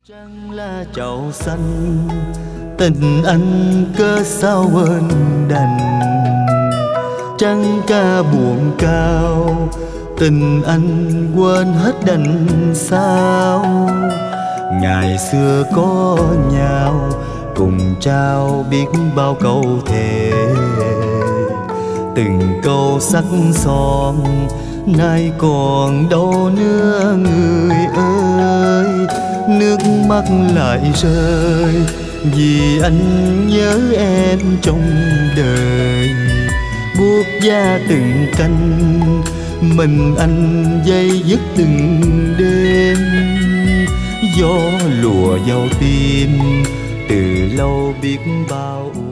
Trăng là chậu xanh, tình anh cớ sao quên đành. Trăng ca buồn cao, tình anh quên hết đành sao. Ngày xưa có nhau, cùng trao biết bao câu thề. Từng câu sắc son, nay còn đâu nữa người ơi. Nước mắt lại rơi, vì anh nhớ em trong đời. Buốt da từng canh, mình anh dây dứt từng đêm. Gió lùa vào tim, từ lâu biết bao